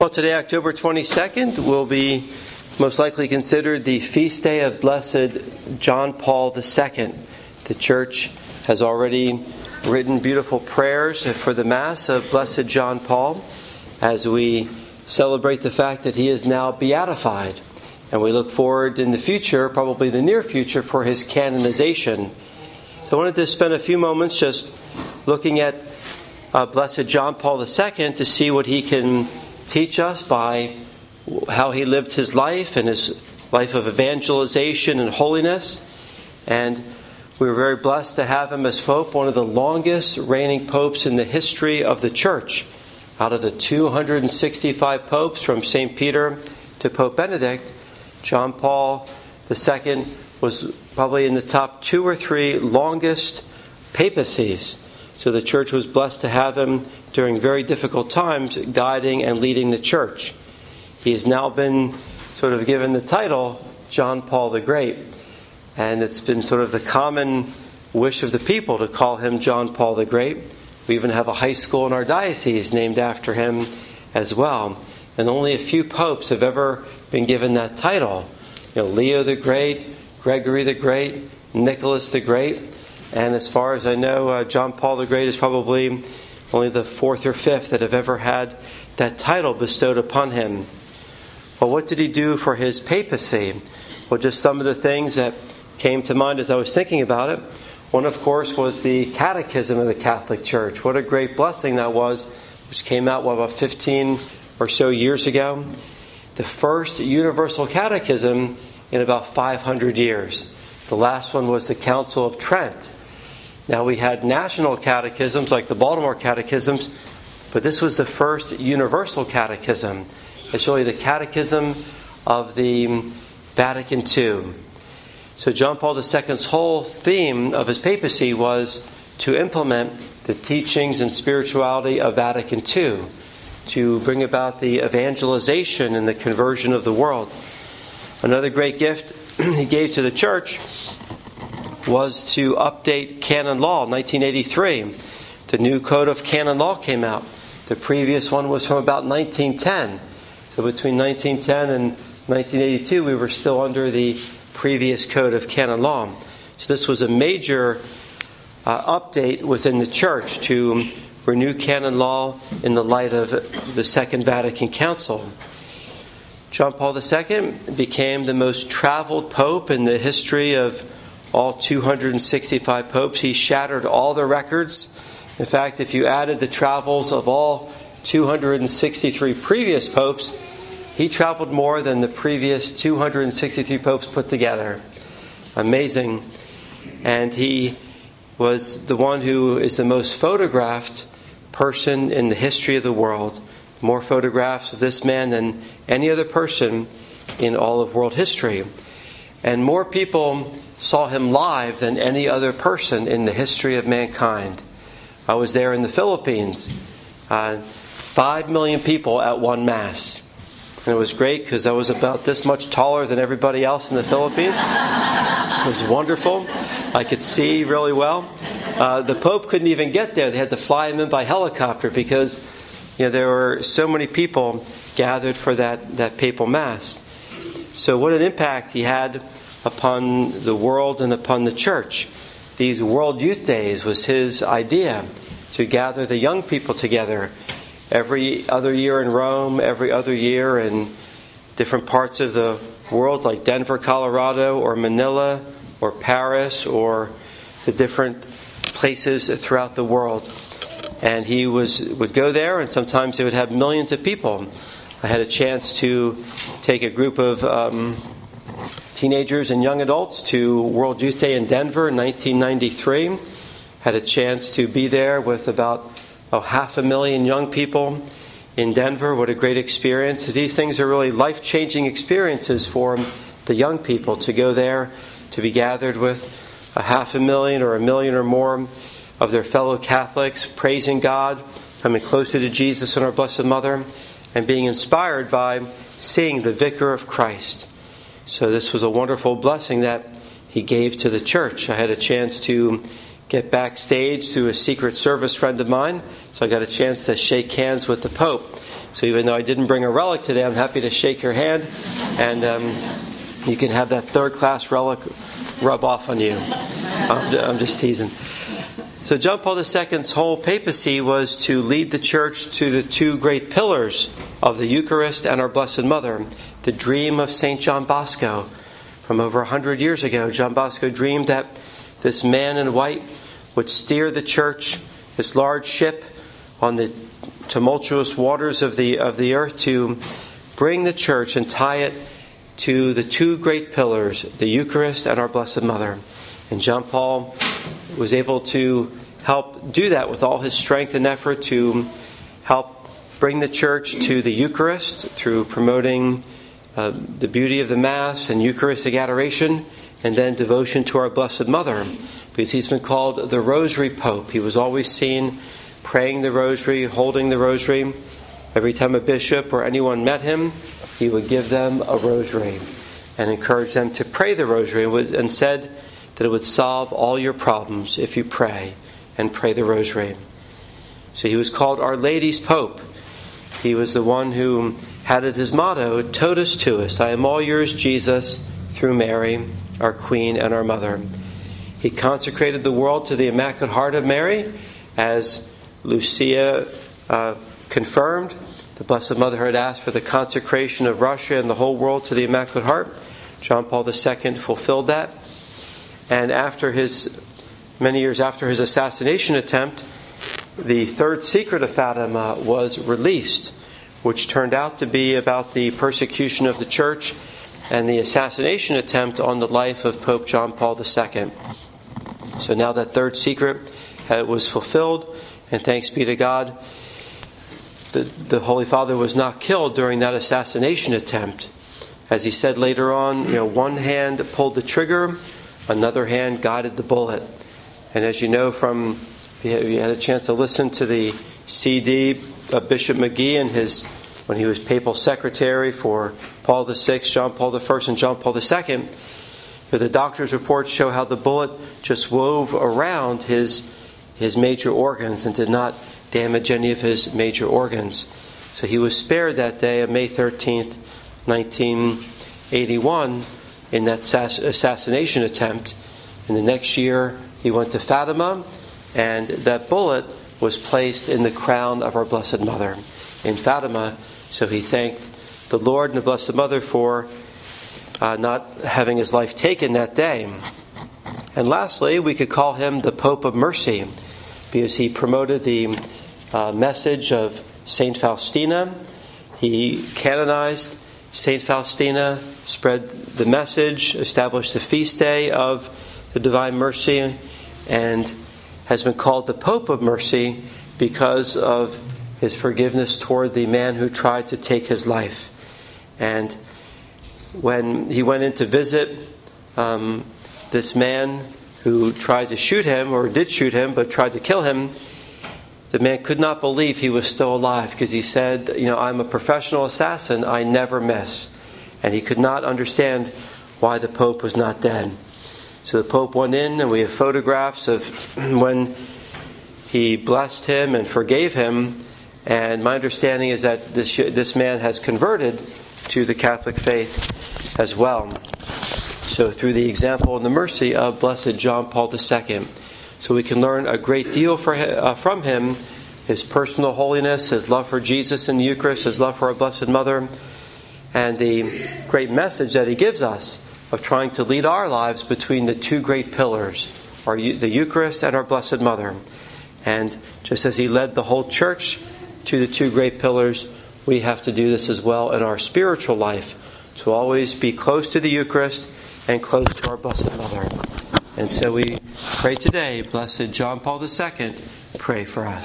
Well, today, October 22nd, will be most likely considered the feast day of Blessed John Paul II. The Church has already written beautiful prayers for the Mass of Blessed John Paul as we celebrate the fact that he is now beatified. And we look forward in the future, probably the near future, for his canonization. So I wanted to spend a few moments just looking at Blessed John Paul II to see what he can teach us by how he lived his life and his life of evangelization and holiness. And we were very blessed to have him as Pope, one of the longest reigning popes in the history of the Church. Out of the 265 popes from St. Peter to Pope Benedict, John Paul II was probably in the top 2 or 3 longest papacies. So the Church was blessed to have him during very difficult times, guiding and leading the Church. He has now been sort of given the title John Paul the Great. And it's been sort of the common wish of the people to call him John Paul the Great. We even have a high school in our diocese named after him as well. And only a few popes have ever been given that title. Leo the Great, Gregory the Great, Nicholas the Great. And as far as I know, John Paul the Great is probably only the 4th or 5th that have ever had that title bestowed upon him. Well, what did he do for his papacy? Well, just some of the things that came to mind as I was thinking about it. One, of course, was the Catechism of the Catholic Church. What a great blessing that was, which came out, about 15 or so years ago. The first universal catechism in about 500 years. The last one was the Council of Trent. Now, we had national catechisms like the Baltimore Catechisms, but this was the first universal catechism. It's really the catechism of the Vatican II. So John Paul II's whole theme of his papacy was to implement the teachings and spirituality of Vatican II, to bring about the evangelization and the conversion of the world. Another great gift he gave to the Church was to update canon law. 1983, the new Code of Canon Law came out. The previous one was from about 1910. So between 1910 and 1982, we were still under the previous Code of Canon Law. So this was a major update within the Church to renew canon law in the light of the Second Vatican Council. John Paul II became the most traveled pope in the history of all 265 popes. He shattered all the records. In fact, if you added the travels of all 263 previous popes, he traveled more than the previous 263 popes put together. Amazing. And he was the one who is the most photographed person in the history of the world. More photographs of this man than any other person in all of world history. And more people saw him live than any other person in the history of mankind. I was there in the Philippines. 5 million people at one Mass. And it was great because I was about this much taller than everybody else in the Philippines. It was wonderful. I could see really well. The Pope couldn't even get there. They had to fly him in by helicopter because there were so many people gathered for that papal Mass. So what an impact he had upon the world and upon the Church. These World Youth Days was his idea, to gather the young people together every other year in Rome, every other year in different parts of the world like Denver, Colorado, or Manila, or Paris, or the different places throughout the world. And he would go there, and sometimes they would have millions of people. I had a chance to take a group of teenagers and young adults to World Youth Day in Denver in 1993. Had a chance to be there with about 500,000 young people in Denver. What a great experience. These things are really life-changing experiences for the young people to go there, to be gathered with 500,000 or 1 million or more of their fellow Catholics, praising God, coming closer to Jesus and our Blessed Mother, and being inspired by seeing the Vicar of Christ. So this was a wonderful blessing that he gave to the Church. I had a chance to get backstage through a Secret Service friend of mine, so I got a chance to shake hands with the Pope. So even though I didn't bring a relic today, I'm happy to shake your hand, and you can have that third-class relic rub off on you. I'm just teasing. So John Paul II's whole papacy was to lead the church to the two great pillars of the Eucharist and our Blessed Mother. The dream of St. John Bosco from over 100 years ago. John Bosco dreamed that this man in white would steer the church, this large ship, on the tumultuous waters of the earth to bring the church and tie it to the two great pillars, the Eucharist and our Blessed Mother. And John Paul was able to help do that with all his strength and effort to help bring the church to the Eucharist through promoting the beauty of the Mass and Eucharistic adoration, and then devotion to our Blessed Mother, because he's been called the Rosary Pope. He was always seen praying the Rosary, holding the Rosary. Every time a bishop or anyone met him, he would give them a Rosary and encourage them to pray the Rosary, and said that it would solve all your problems if you pray and pray the Rosary. So he was called Our Lady's Pope. He was the one who had as his motto, Totus Tuus, I am all yours, Jesus, through Mary, our Queen and our Mother. He consecrated the world to the Immaculate Heart of Mary, as Lucia confirmed. The Blessed Mother had asked for the consecration of Russia and the whole world to the Immaculate Heart. John Paul II fulfilled that. And many years after his assassination attempt, the third secret of Fatima was released, which turned out to be about the persecution of the Church and the assassination attempt on the life of Pope John Paul II. So now that third secret was fulfilled, and thanks be to God, the Holy Father was not killed during that assassination attempt. As he said later on, one hand pulled the trigger, another hand guided the bullet. And as you know if you had a chance to listen to the CD of Bishop McGee and when he was papal secretary for Paul VI, John Paul I, and John Paul II, the doctor's reports show how the bullet just wove around his major organs and did not damage any of his major organs. So he was spared that day of May 13th, 1981, in that assassination attempt. And the next year he went to Fatima, and that bullet was placed in the crown of our Blessed Mother in Fatima. So he thanked the Lord and the Blessed Mother for not having his life taken that day. And lastly, we could call him the Pope of Mercy, because he promoted the message of Saint Faustina. He canonized Saint Faustina, spread the message, established the feast day of the Divine Mercy, and has been called the Pope of Mercy because of his forgiveness toward the man who tried to take his life. And when he went in to visit this man who tried to shoot him, or did shoot him, but tried to kill him, the man could not believe he was still alive, because he said, I'm a professional assassin, I never miss. And he could not understand why the Pope was not dead. So the Pope went in, and we have photographs of when he blessed him and forgave him. And my understanding is that this man has converted to the Catholic faith as well. So through the example and the mercy of Blessed John Paul II. So we can learn a great deal from him, his personal holiness, his love for Jesus in the Eucharist, his love for our Blessed Mother, and the great message that he gives us of trying to lead our lives between the two great pillars, the Eucharist and our Blessed Mother. And just as he led the whole church to the two great pillars, we have to do this as well in our spiritual life, to always be close to the Eucharist and close to our Blessed Mother. And so we pray today, Blessed John Paul II, pray for us.